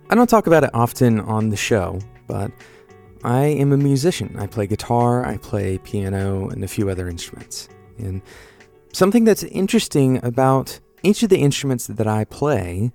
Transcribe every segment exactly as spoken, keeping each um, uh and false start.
I don't talk about it often on the show, but I am a musician. I play guitar, I play piano, and a few other instruments. And something that's interesting about each of the instruments that I play,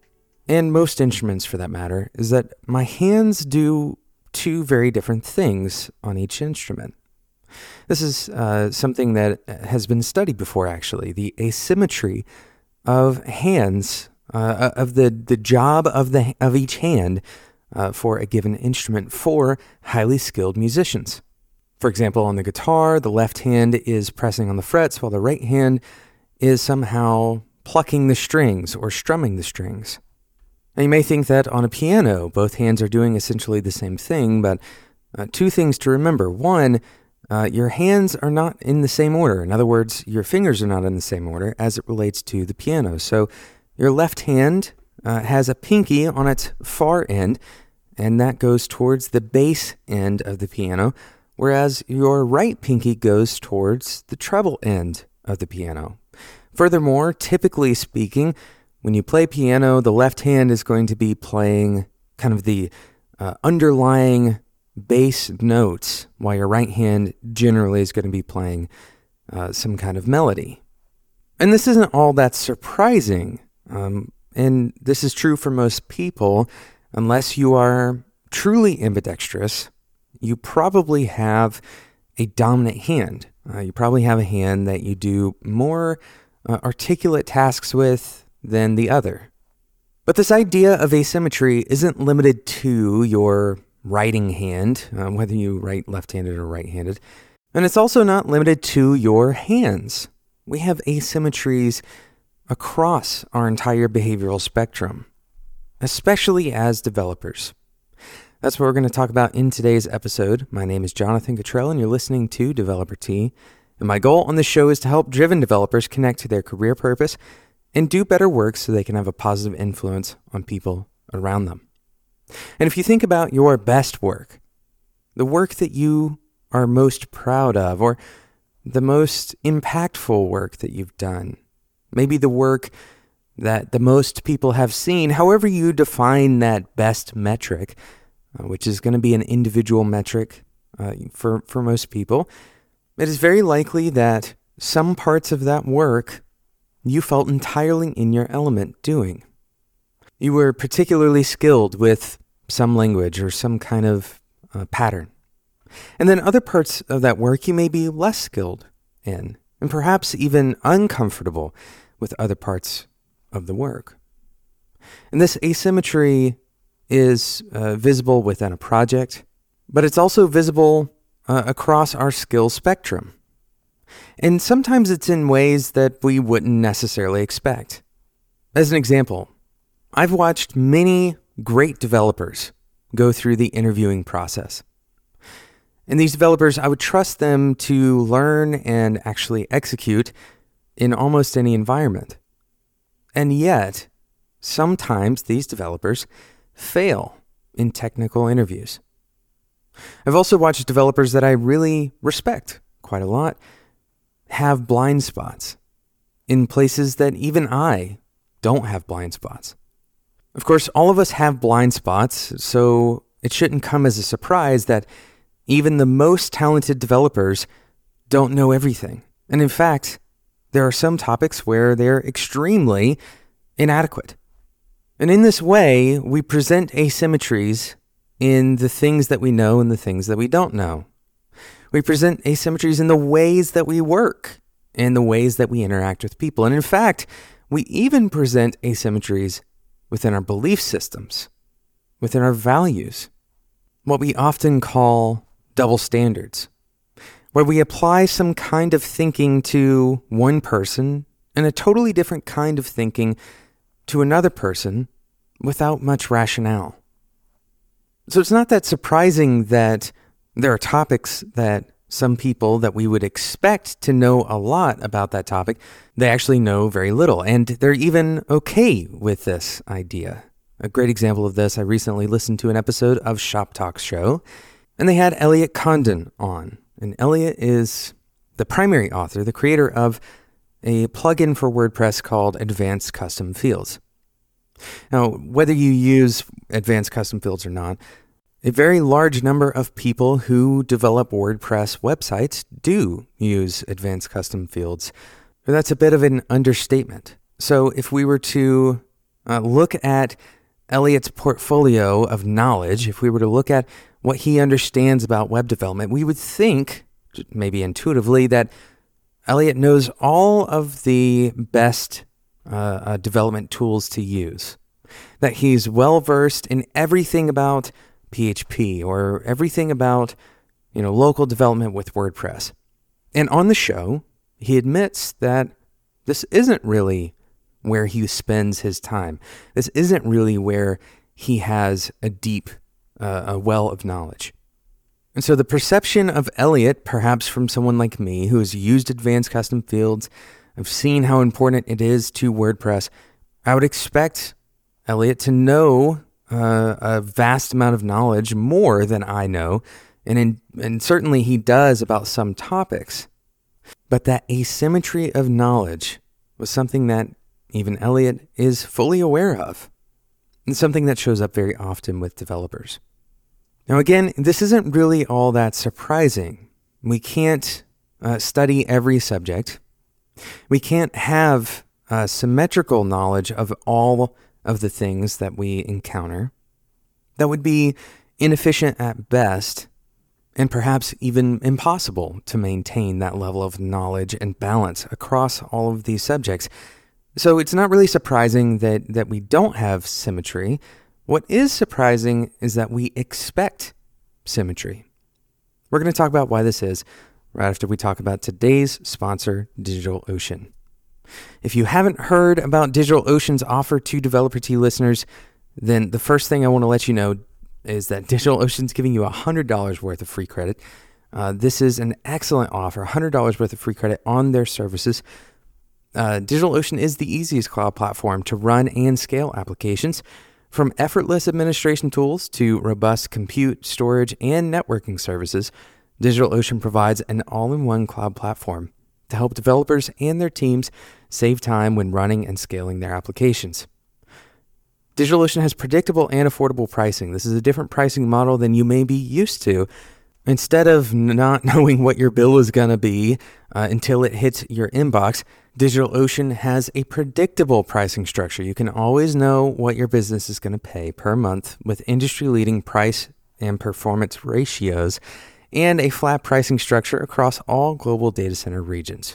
and most instruments for that matter, is that my hands do two very different things on each instrument. This is uh, something that has been studied before, actually, the asymmetry of hands, uh, of the, the job of the of each hand uh, for a given instrument for highly skilled musicians. For example, on the guitar, the left hand is pressing on the frets while the right hand is somehow plucking the strings or strumming the strings. Now, you may think that on a piano, both hands are doing essentially the same thing, but uh, two things to remember. One, uh, your hands are not in the same order. In other words, your fingers are not in the same order as it relates to the piano. So your left hand uh, has a pinky on its far end, and that goes towards the bass end of the piano, whereas your right pinky goes towards the treble end of the piano. Furthermore, typically speaking, when you play piano, the left hand is going to be playing kind of the uh, underlying bass notes, while your right hand generally is going to be playing uh, some kind of melody. And this isn't all that surprising, um, and this is true for most people. Unless you are truly ambidextrous, you probably have a dominant hand. Uh, you probably have a hand that you do more uh, articulate tasks with than the other. But this idea of asymmetry isn't limited to your writing hand, uh, whether you write left-handed or right-handed, and it's also not limited to your hands. We have asymmetries across our entire behavioral spectrum, especially as developers. That's what we're going to talk about in today's episode. My name is Jonathan Cottrell, and you're listening to Developer Tea. And my goal on this show is to help driven developers connect to their career purpose and do better work so they can have a positive influence on people around them. And if you think about your best work, the work that you are most proud of, or the most impactful work that you've done, maybe the work that the most people have seen, however you define that best metric, uh, which is going to be an individual metric uh, for, for most people, it is very likely that some parts of that work you felt entirely in your element doing. You were particularly skilled with some language or some kind of uh, pattern. And then other parts of that work you may be less skilled in, and perhaps even uncomfortable with other parts of the work. And this asymmetry is uh, visible within a project, but it's also visible uh, across our skill spectrum. And sometimes it's in ways that we wouldn't necessarily expect. As an example, I've watched many great developers go through the interviewing process. And these developers, I would trust them to learn and actually execute in almost any environment. And yet, sometimes these developers fail in technical interviews. I've also watched developers that I really respect quite a lot have blind spots in places that even I don't have blind spots. Of course, all of us have blind spots, so it shouldn't come as a surprise that even the most talented developers don't know everything. And in fact, there are some topics where they're extremely inadequate. And in this way, we present asymmetries in the things that we know and the things that we don't know. We present asymmetries in the ways that we work and the ways that we interact with people. And in fact, we even present asymmetries within our belief systems, within our values, what we often call double standards, where we apply some kind of thinking to one person and a totally different kind of thinking to another person without much rationale. So it's not that surprising that there are topics that some people that we would expect to know a lot about that topic, they actually know very little, and they're even okay with this idea. A great example of this, I recently listened to an episode of Shop Talk Show, and they had Elliot Condon on. And Elliot is the primary author, the creator of a plugin for WordPress called Advanced Custom Fields. Now, whether you use advanced custom fields or not, a very large number of people who develop WordPress websites do use advanced custom fields. But that's a bit of an understatement. So if we were to uh, look at Elliot's portfolio of knowledge, if we were to look at what he understands about web development, we would think, maybe intuitively, that Elliot knows all of the best uh, uh, development tools to use, that he's well-versed in everything about P H P or everything about, you know, local development with WordPress. And on the show, he admits that this isn't really where he spends his time. This isn't really where he has a deep, uh, a well of knowledge. And so the perception of Elliot, perhaps from someone like me who has used advanced custom fields, I've seen how important it is to WordPress, I would expect Elliot to know uh, a vast amount of knowledge, more than I know, and in, and certainly he does about some topics. But that asymmetry of knowledge was something that even Elliot is fully aware of, and something that shows up very often with developers. Now again, this isn't really all that surprising. We can't uh, study every subject. We can't have uh, symmetrical knowledge of all of the things that we encounter. That would be inefficient at best, and perhaps even impossible to maintain that level of knowledge and balance across all of these subjects. So it's not really surprising that, that we don't have symmetry. What is surprising is that we expect symmetry. We're going to talk about why this is right after we talk about today's sponsor, DigitalOcean. If you haven't heard about DigitalOcean's offer to Developer T listeners, then the first thing I want to let you know is that DigitalOcean's giving you one hundred dollars worth of free credit. Uh, this is an excellent offer, one hundred dollars worth of free credit on their services. Uh, DigitalOcean is the easiest cloud platform to run and scale applications. From effortless administration tools to robust compute, storage, and networking services, DigitalOcean provides an all-in-one cloud platform to help developers and their teams save time when running and scaling their applications. DigitalOcean has predictable and affordable pricing. This is a different pricing model than you may be used to. Instead of not knowing what your bill is going to be uh, until it hits your inbox, DigitalOcean has a predictable pricing structure. You can always know what your business is going to pay per month with industry-leading price and performance ratios and a flat pricing structure across all global data center regions.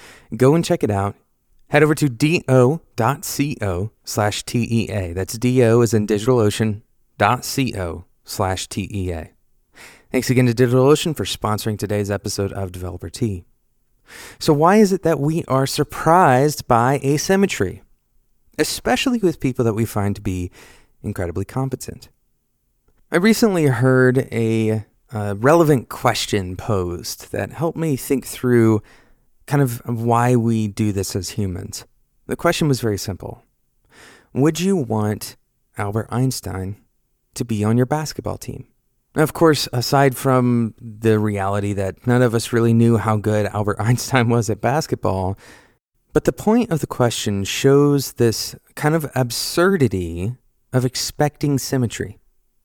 Go and check it out. Head over to do.co slash TEA. That's do as in DigitalOcean, .co slash TEA. Thanks again to DigitalOcean for sponsoring today's episode of Developer T. So why is it that we are surprised by asymmetry, especially with people that we find to be incredibly competent? I recently heard a uh, relevant question posed that helped me think through kind of why we do this as humans. The question was very simple. Would you want Albert Einstein to be on your basketball team? Now, of course, aside from the reality that none of us really knew how good Albert Einstein was at basketball, but the point of the question shows this kind of absurdity of expecting symmetry.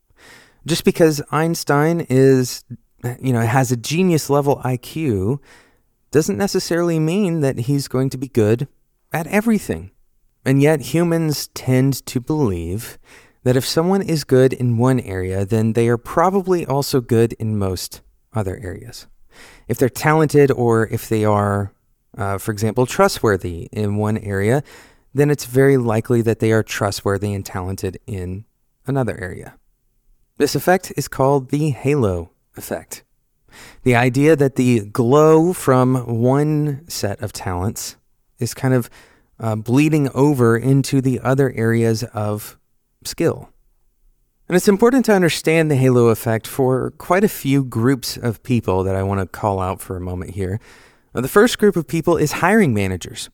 Just because Einstein is, you know, has a genius level I Q doesn't necessarily mean that he's going to be good at everything. And yet humans tend to believe that if someone is good in one area, then they are probably also good in most other areas. If they're talented or if they are, uh, for example, trustworthy in one area, then it's very likely that they are trustworthy and talented in another area. This effect is called the halo effect. The idea that the glow from one set of talents is kind of uh, bleeding over into the other areas of skill. And it's important to understand the halo effect for quite a few groups of people that I want to call out for a moment here. The first group of people is hiring managers.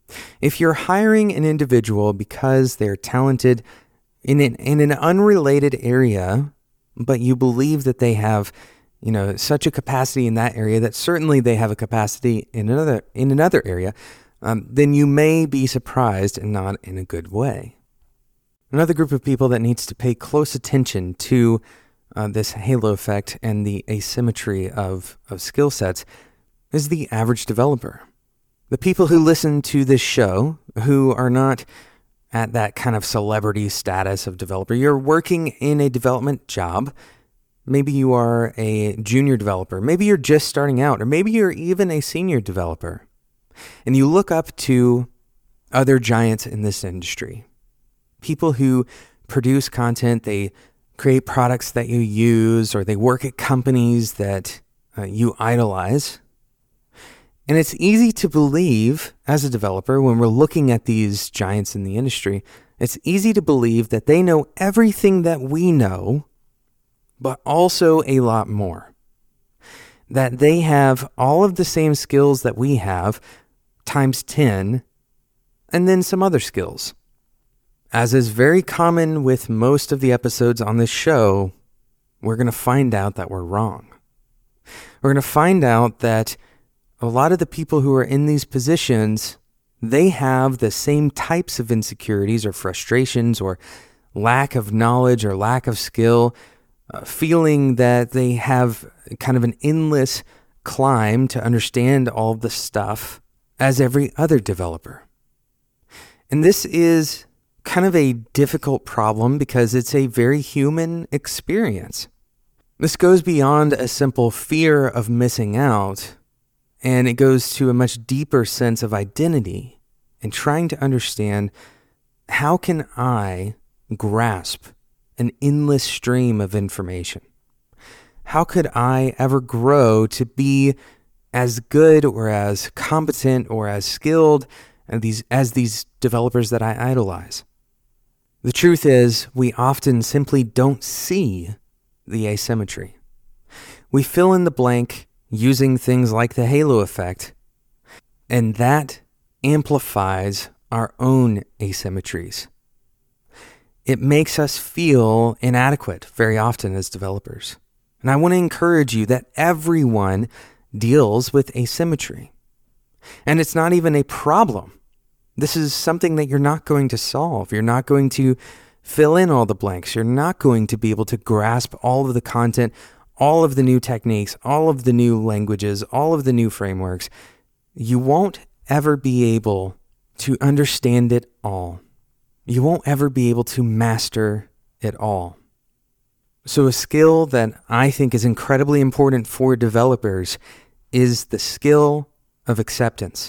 If you're hiring an individual because they're talented in an, in an unrelated area, but you believe that they have, you know, such a capacity in that area that certainly they have a capacity in another in another area, um, then you may be surprised and not in a good way. Another group of people that needs to pay close attention to uh, this halo effect and the asymmetry of, of skill sets is the average developer. The people who listen to this show, who are not at that kind of celebrity status of developer. You're working in a development job. Maybe you are a junior developer. Maybe you're just starting out, or maybe you're even a senior developer. And you look up to other giants in this industry. People who produce content, they create products that you use, or they work at companies that uh, you idolize. And it's easy to believe as a developer when we're looking at these giants in the industry, it's easy to believe that they know everything that we know, but also a lot more. That they have all of the same skills that we have, times ten, and then some other skills. As is very common with most of the episodes on this show, we're going to find out that we're wrong. We're going to find out that a lot of the people who are in these positions, they have the same types of insecurities or frustrations or lack of knowledge or lack of skill, uh, feeling that they have kind of an endless climb to understand all of the stuff as every other developer. And this is kind of a difficult problem because it's a very human experience. This goes beyond a simple fear of missing out, and it goes to a much deeper sense of identity and trying to understand, how can I grasp an endless stream of information? How could I ever grow to be as good or as competent or as skilled as these, as these developers that I idolize? The truth is, we often simply don't see the asymmetry. We fill in the blank using things like the halo effect, and that amplifies our own asymmetries. It makes us feel inadequate very often as developers. And I want to encourage you that everyone deals with asymmetry. And it's not even a problem. This is something that you're not going to solve. You're not going to fill in all the blanks. You're not going to be able to grasp all of the content, all of the new techniques, all of the new languages, all of the new frameworks. You won't ever be able to understand it all. You won't ever be able to master it all. So a skill that I think is incredibly important for developers is the skill of acceptance.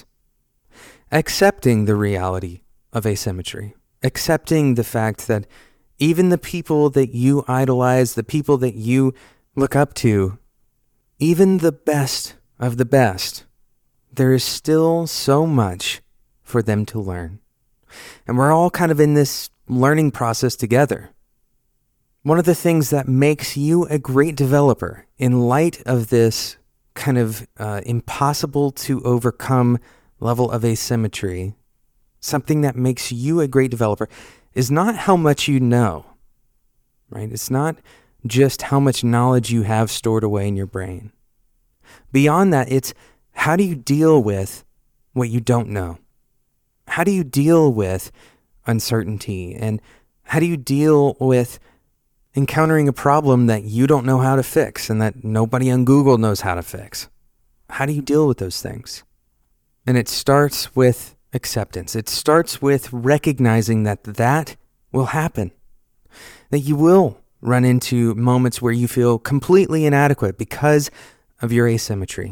Accepting the reality of asymmetry. Accepting the fact that even the people that you idolize, the people that you look up to, even the best of the best, there is still so much for them to learn. And we're all kind of in this learning process together. One of the things that makes you a great developer in light of this kind of uh, impossible to overcome level of asymmetry, something that makes you a great developer, is not how much you know, right? It's not just how much knowledge you have stored away in your brain. Beyond that, it's how do you deal with what you don't know? How do you deal with uncertainty? And how do you deal with encountering a problem that you don't know how to fix and that nobody on Google knows how to fix? How do you deal with those things? And it starts with acceptance. It starts with recognizing that that will happen, that you will run into moments where you feel completely inadequate because of your asymmetry.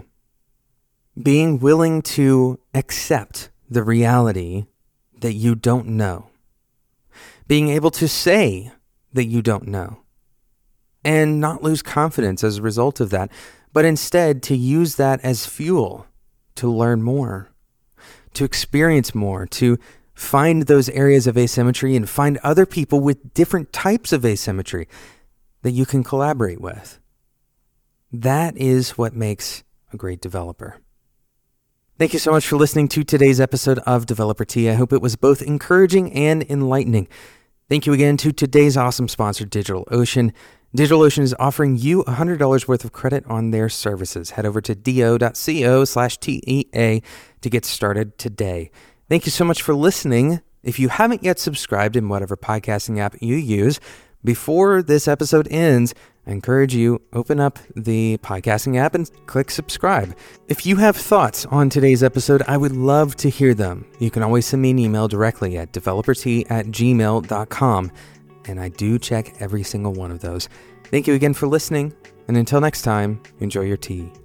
Being willing to accept the reality that you don't know. Being able to say that you don't know. And not lose confidence as a result of that, but instead to use that as fuel to learn more, to experience more, to find those areas of asymmetry and find other people with different types of asymmetry that you can collaborate with. That is what makes a great developer. Thank you so much for listening to today's episode of Developer Tea. I hope it was both encouraging and enlightening. Thank you again to today's awesome sponsor, DigitalOcean. DigitalOcean is offering you one hundred dollars worth of credit on their services. Head over to do.co slash TEA to get started today. Thank you so much for listening, If you haven't yet subscribed in whatever podcasting app you use, before this episode ends, I encourage you, open up the podcasting app and click subscribe. If you have thoughts on today's episode, I would love to hear them. You can always send me an email directly at developertea at gmail dot com, and I do check every single one of those. Thank you again for listening, and until next time, enjoy your tea.